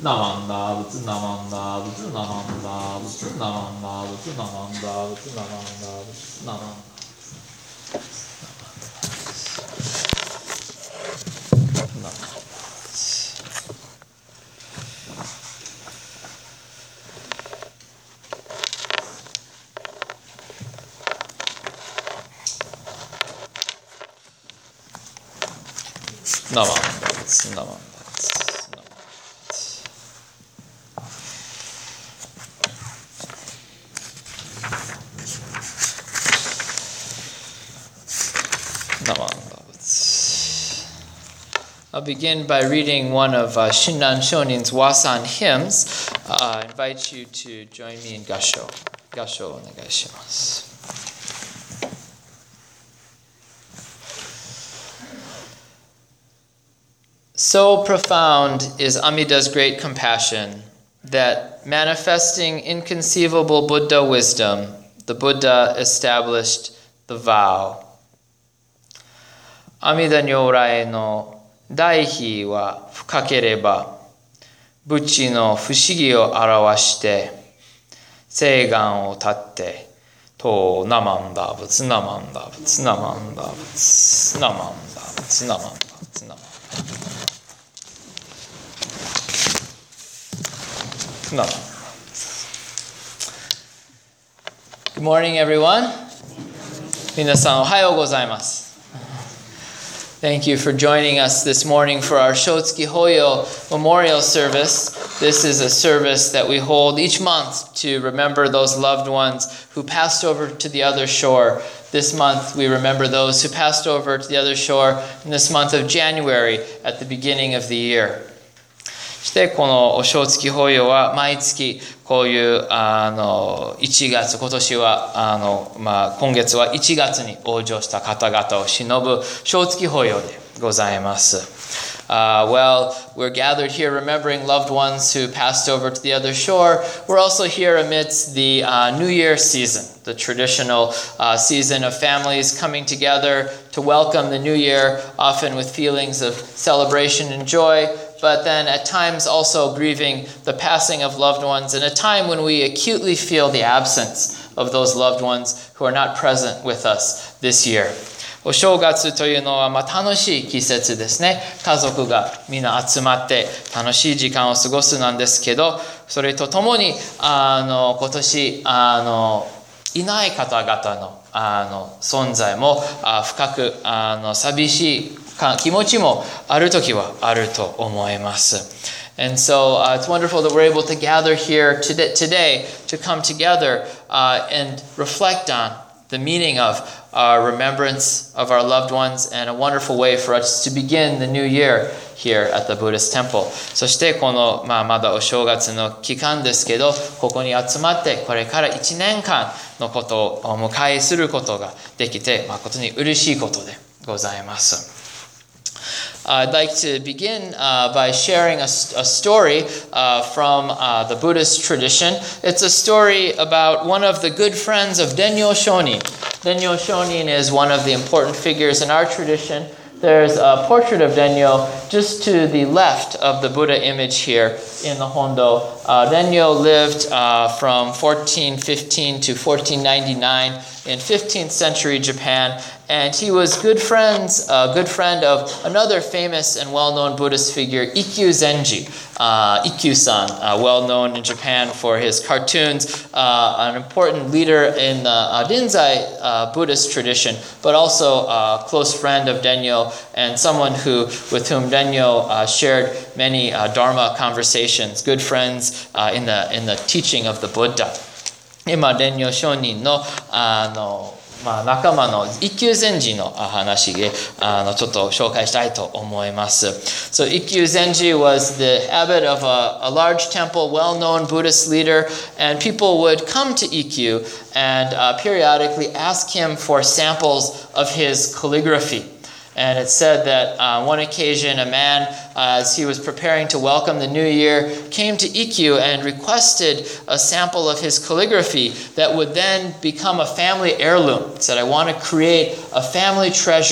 Namanda, Butsu Namanda, Butsu Namanda, Butsu Namanda, Butsu Namanda, Butsu Namanda, Butsu Namanda. I'll begin by reading one of Shinran Shonin's Wasan hymns. I invite you to join me in Gasho. Gasho onegaishimasu. So profound is Amida's great compassion that, manifesting inconceivable Buddha wisdom, the Buddha established the vow. Amida Nyorai no Daihi wa fukakereba, Buchi no fushigi o arawashite, Seigan o tatte, To namanda, butsu namanda, butsu namanda, butsu namanda, butsu namanda, butsu namanda. No. Good morning, everyone. Minasan ohayou gozaimasu. Thank you for joining us this morning for our Shotsuki Hoyo Memorial Service. This is a service that we hold each month to remember those loved ones who passed over to the other shore. This month we remember those who passed over to the other shore in this month of January at the beginning of the year. そしてこのお正月法要は毎月こういう1月、今年は今月は1月に往生した方々を偲ぶ正月法要でございます。Well, we're gathered here remembering loved ones who passed over to the other shore. We're also here amidst the New Year season, the traditional season of families coming together to welcome the New Year, often with feelings of celebration and joy, but then at times also grieving the passing of loved ones, in a time when we acutely feel the absence of those loved ones who are not present with us this year. お正月というのは楽しい季節ですね。家族がみんな集まって楽しい時間を過ごすなんですけど、それとともに今年いない方々の存在も深く寂しい気持ちもある時はあると思います。And so it's wonderful that we're able to gather here today to come together and reflect on the meaning of our remembrance of our loved ones, and a wonderful way for us to begin the new year here at the Buddhist temple. そしてこの、まだお正月の期間ですけど、ここに集まってこれから1年間のことをお迎えすることができて、誠に嬉しいことでございます。I'd like to begin by sharing a story from the Buddhist tradition. It's a story about one of the good friends of Dennyo Shonin. Dennyo Shonin is one of the important figures in our tradition. There's a portrait of Dennyo just to the left of the Buddha image here in the Hondo. Dennyo lived from 1415 to 1499 in 15th century Japan, and he was a good friend of another famous and well-known Buddhist figure, Ikkyu Zenji. Ikkyu-san, well known in Japan for his cartoons, an important leader in the Rinzai Buddhist tradition, but also a close friend of Dennyo and someone with whom Dennyo shared many Dharma conversations, good friends in the teaching of the Buddha. 今、Dennyo Shonin の仲間の一休禅師の話でちょっと紹介したいと思います。So Ikkyu Zenji was the abbot of a large temple, well-known Buddhist leader, and people would come to Ikkyu and periodically ask him for samples of his calligraphy. And it said that on one occasion, a man, as he was preparing to welcome the new year, came to Ikkyu and requested a sample of his calligraphy that would then become a family heirloom. He said, I want to create a family treasure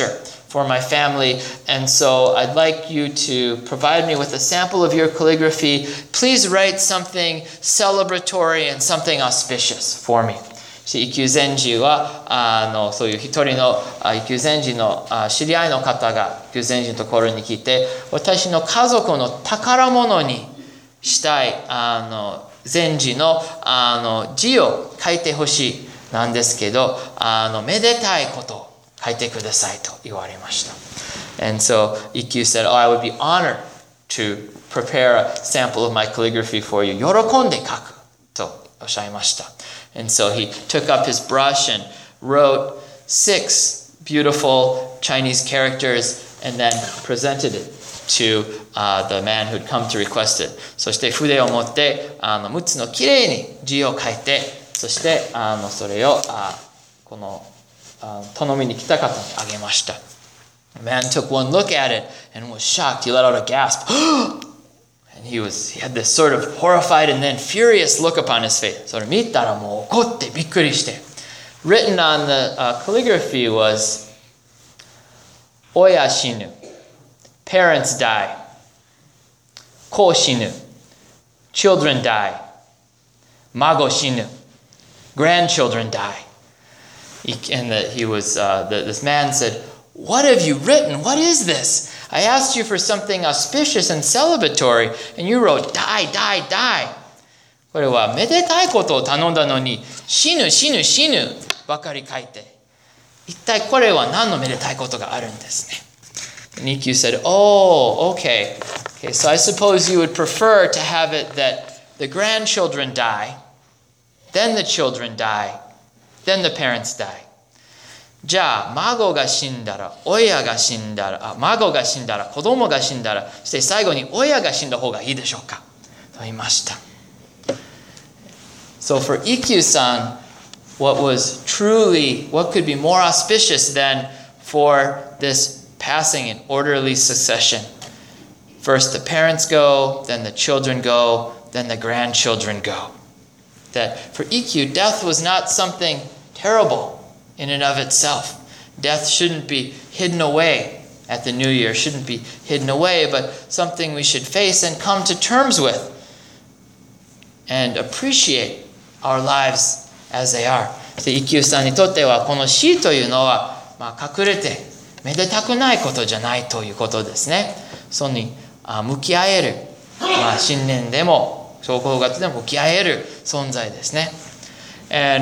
for my family. And so I'd like you to provide me with a sample of your calligraphy. Please write something celebratory and something auspicious for me. 一級禅師はそういう一人の一級禅師の知り合いの方が一級禅師のところに来て、私の家族の宝物にしたい禅師の字を書いてほしいなんですけど、めでたいことを書いてくださいと言われました。And so EQ said, I would be honored to prepare a sample of my calligraphy for you. 喜んで書くとおっしゃいました。And so he took up his brush and wrote 6 beautiful Chinese characters and then presented it to the man who'd come to request it. そして筆を持って6つのきれいに字を書いて、そしてそれをこの頼みに来た方にあげました。The man took one look at it and was shocked. He let out a gasp. And he had this sort of horrified and then furious look upon his face. それ見たらもう怒ってびっくりして。Written on the calligraphy was 親死ぬ Parents die 子死ぬ Children die 孫死ぬ Grandchildren die. And this man said, What have you written? What is this? I asked you for something auspicious and celebratory, and you wrote, die, die, die. これはめでたいことを頼んだのに、死ぬ、死ぬ、死ぬばかり書いて、一体これは何のめでたいことがあるんですね。And EQ said, Oh, okay. So I suppose you would prefer to have it that the grandchildren die, then the children die, then the parents die. じゃあ孫が死んだら親が死んだら孫が死んだら子供が死んだらそして最後に親が死んだ方がいいでしょうかと言いました。So for EQ-san, what could be more auspicious than for this passing in orderly succession? First the parents go, then the children go, then the grandchildren go. That for EQ, death was not something terrible in and of itself. Death shouldn't be hidden away at the new year, shouldn't be hidden away, but something we should face and come to terms with and appreciate our lives as they are. で、一休さんにとってはこの死というのは、隠れてめでたくないことじゃないということですね。それに向き合える、新年でも正月でも向き合える存在ですね。And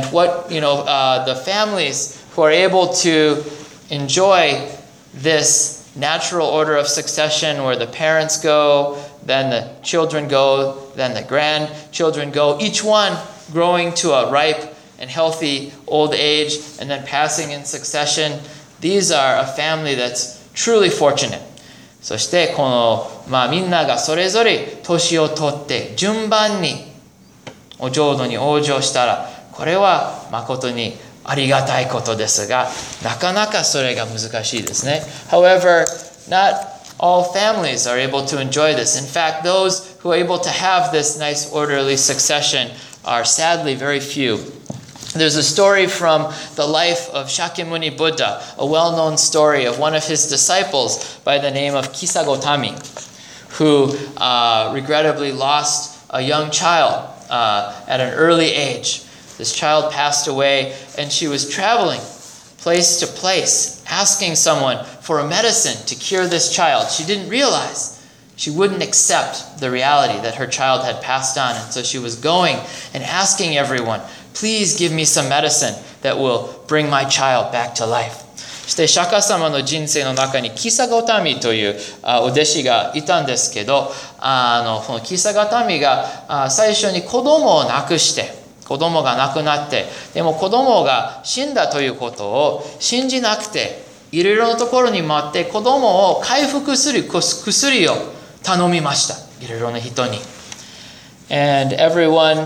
the families who are able to enjoy this natural order of succession where the parents go, then the children go, then the grandchildren go, each one growing to a ripe and healthy old age and then passing in succession. These are a family that's truly fortunate. そしてこの、みんながそれぞれ年を取って順番にお浄土に往生したらこれは誠にありがたいことですが、なかなかそれが難しいですね。However, not all families are able to enjoy this. In fact, those who are able to have this nice orderly succession are sadly very few. There's a story from the life of Shakyamuni Buddha, a well-known story of one of his disciples by the name of Kisagotami, who regrettably lost a young child at an early age. This child passed away, and she was traveling place to place, asking someone for a medicine to cure this child. She didn't realize, she wouldn't accept the reality that her child had passed on. And so she was going and asking everyone, please give me some medicine that will bring my child back to life. そして釈迦様の人生の中にキサゴタミというお弟子がいたんですけど、このキサゴタミが最初に子供を亡くして、子供が亡くなって、でも子供が死んだということを信じなくて、いろいろなところに回って子供を回復する薬を頼みました。いろいろな人に。And everyone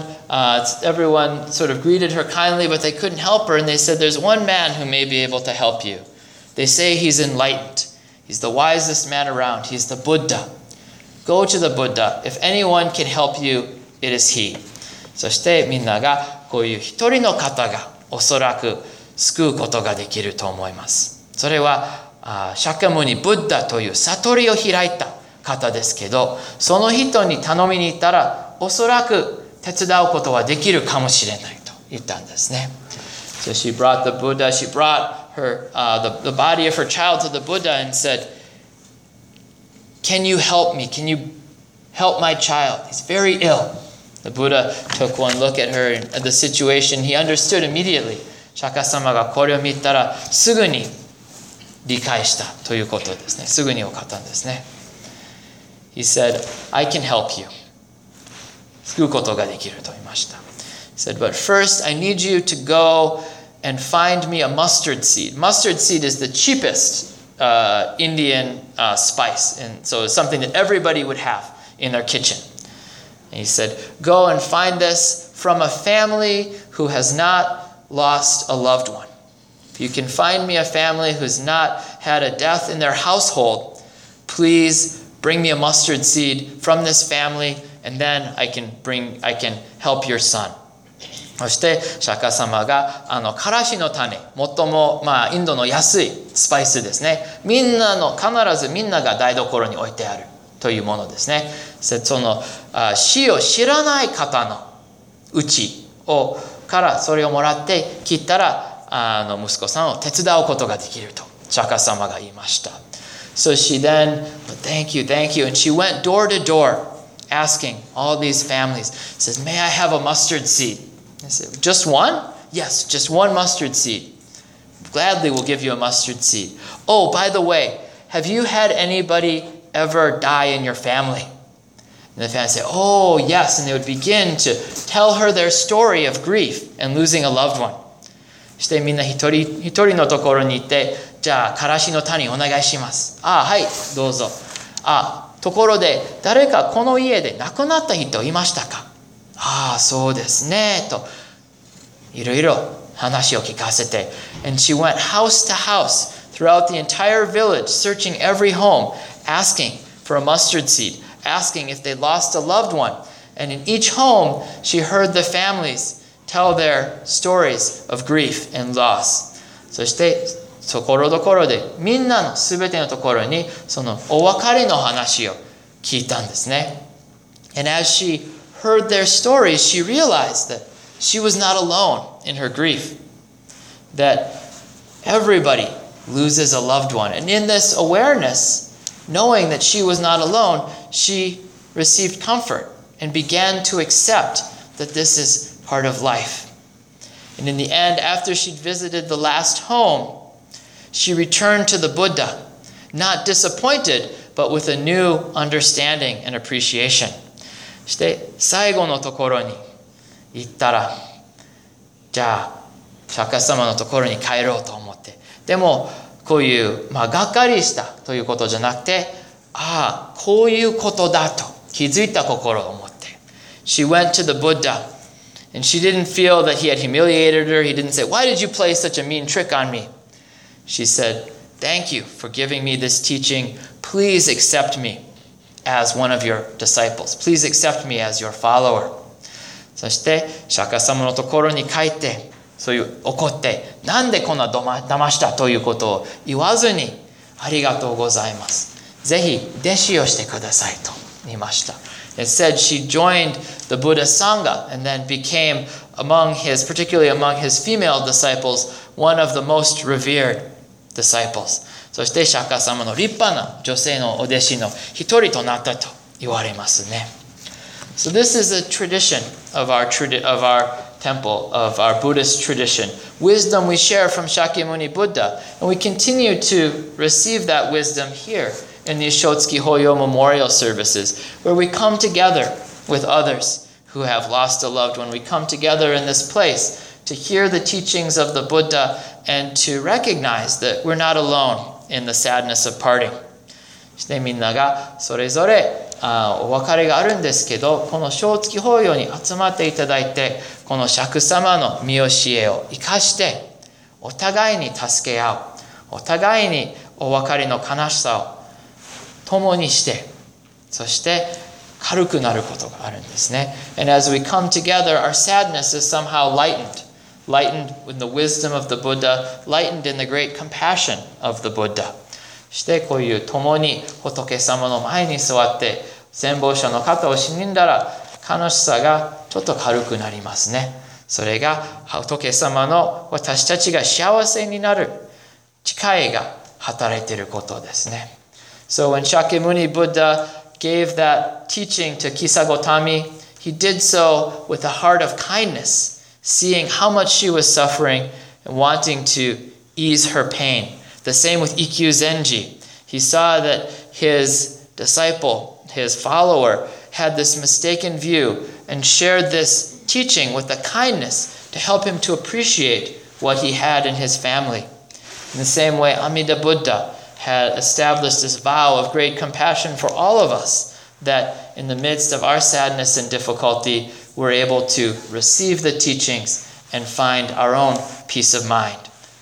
sort of greeted her kindly, but they couldn't help her. And they said, there's one man who may be able to help you. They say he's enlightened. He's the wisest man around. He's the Buddha. Go to the Buddha. If anyone can help you, it is he. そしてみんながこういう一人の方がおそらく救うことができると思います。それはシャキャムニ・ブッダという悟りを開いた方ですけど、その人に頼みに行ったらおそらく手伝うことはできるかもしれないと言ったんですね。So she brought the Buddha, she brought her, the body of her child to the Buddha and said, "Can you help me? Can you help my child? He's very ill." The Buddha took one look at her and at the situation. He understood immediately. 釈迦様がこれを見たらすぐに理解したということですね。すぐに分かったんですね。He said, "I can help you." 救うことができると言いました。He said, "But first I need you to go and find me a mustard seed." Mustard seed is the cheapest Indian spice, and so it's something that everybody would have in their kitchen. And he said, "Go and find this from a family who has not lost a loved one. If you can find me a family who's not had a death in their household, please bring me a mustard seed from this family, and then I can help your son." そして釈迦様がからしの種、最もインドの安いスパイスですね。必ずみんなが台所に置いてあるというものですね。その死を知らない方のうちからそれをもらって切ったら息子さんを手伝うことができると釈迦様が言いました。So she then, thank you, and she went door to door asking all these families, says, "May I have a mustard seed?" I said, "Just one?" "Yes, just one mustard seed." "Gladly we'll give you a mustard seed." "Oh, by the way, have you had anybody ever die in your family?" And the family say, "Oh, yes." And they would begin to tell her their story of grief and losing a loved one. そしてみんな一人一人のところに行って、じゃあ、からしの種お願いします。はい、どうぞ。ところで、誰かこの家で亡くなった人いましたか？そうですね。と、いろいろ話を聞かせて。And she went house to house throughout the entire village, searching every home, asking for a mustard seed, asking if they lost a loved one. And in each home, she heard the families tell their stories of grief and loss. そして、ところどころでみんなのすべてのところにそのお別れの話を聞いたんですね。And as she heard their stories, she realized that she was not alone in her grief. That everybody loses a loved one. And in this awareness, knowing that she was not alone, she received comfort and began to accept that this is part of life. And in the end, after she'd visited the last home, she returned to the Buddha, not disappointed, but with a new understanding and appreciation. そして最後のところに行ったら、じゃあ釈迦様のところに帰ろうと思って、でもこういう、がっかりしたということじゃなくて、こういうことだと気づいた心を持って、she went to the Buddha, and she didn't feel that he had humiliated her. He didn't say, "Why did you play such a mean trick on me?" She said, "Thank you for giving me this teaching. Please accept me as one of your disciples. Please accept me as your follower." そして釈迦様のところに帰って、そういう怒って、なんでこんな騙したということを言わずに、ありがとうございます。ぜひ弟子をしてくださいと言いました。It said she joined the Buddha Sangha and then became particularly among his female disciples, one of the most revered disciples. そして釈迦様の立派な女性のお弟子の一人となったと言われますね。So this is a tradition of our temple, of our Buddhist tradition. Wisdom we share from Shakyamuni Buddha, and we continue to receive that wisdom here in these Shotsuki Hoyo memorial services, where we come together with others who have lost a loved one. We come together in this place to hear the teachings of the Buddha and to recognize that we're not alone in the sadness of parting. そしてみんながそれぞれお別れがあるんですけど、この正月法要に集まっていただいて、この釈様の見教えを生かしてお互いに助け合う、お互いにお別れの悲しさを共にして、そして軽くなることがあるんですね。And as we come together, our sadness is somehow lightened with the wisdom of the Buddha, lightened in the great compassion of the Buddha. してこういう共に仏様の前に座って全貌者の方を死んだら悲しさがちょっと軽くなりますね。それが仏様の私たちが幸せになる誓いが働いていることですね。So when Shakyamuni Buddha gave that teaching to Kisa Gotami, he did so with a heart of kindness, seeing how much she was suffering and wanting to ease her pain. The same with Ikkyu Zenji. He saw that his disciple, his follower, had this mistaken view and shared this teaching with a kindness to help him to appreciate what he had in his family. In the same way, Amida Buddha had established this vow of great compassion for all of us, that in the midst of our sadness and difficulty, we're able to receive the teachings and find our own peace of mind,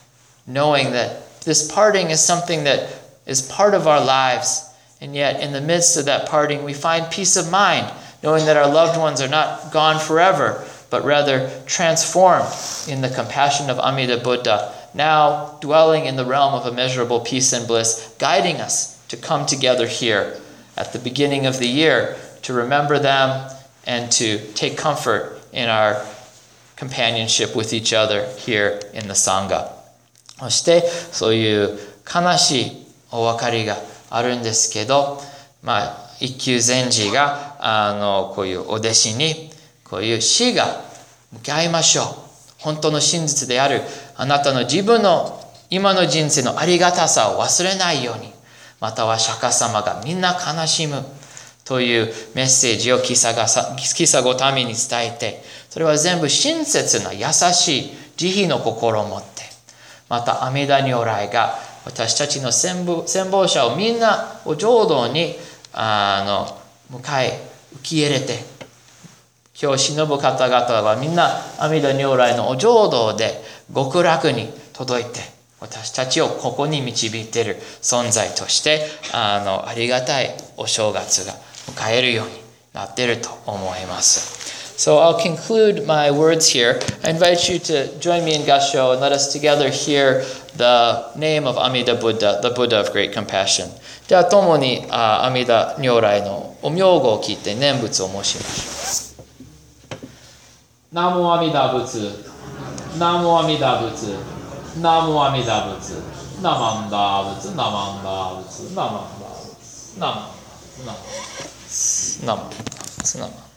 knowing that this parting is something that is part of our lives, and yet in the midst of that parting, we find peace of mind, knowing that our loved ones are not gone forever, but rather transformed in the compassion of Amida Buddha, now dwelling in the realm of immeasurable peace and bliss, guiding us to come together here at the beginning of the year to remember them and to take comfort in our companionship with each other here in the Sangha. そしてそういう悲しいお別れがあるんですけど、一休禅師がこういうお弟子にこういう死が向き合いましょう。本当の真実であるあなたの自分の今の人生のありがたさを忘れないように、または釈迦様がみんな悲しむというメッセージをキサゴタミに伝えて、それは全部親切な優しい慈悲の心を持って、また阿弥陀如来が私たちの先謀者をみんなお浄土に迎え受け入れて、今日忍ぶ方々はみんな阿弥陀如来のお浄土で極楽に届いて、私たちをここに導いている存在としてありがたいお正月が迎えるようになっていると思います。So I'll conclude my words here. I invite you to join me in Gassho and let us together hear the name of Amida Buddha, the Buddha of Great Compassion. では共に阿弥陀如来のお名号を聞いて念仏を申しましょう。ナモ阿弥陀仏、ナモ阿弥陀仏、ナモ阿弥陀仏、ナマンダー仏、ナマンダー仏、ナマンダー仏、ナマンダー仏、ナマンダー仏、ナマンダー仏。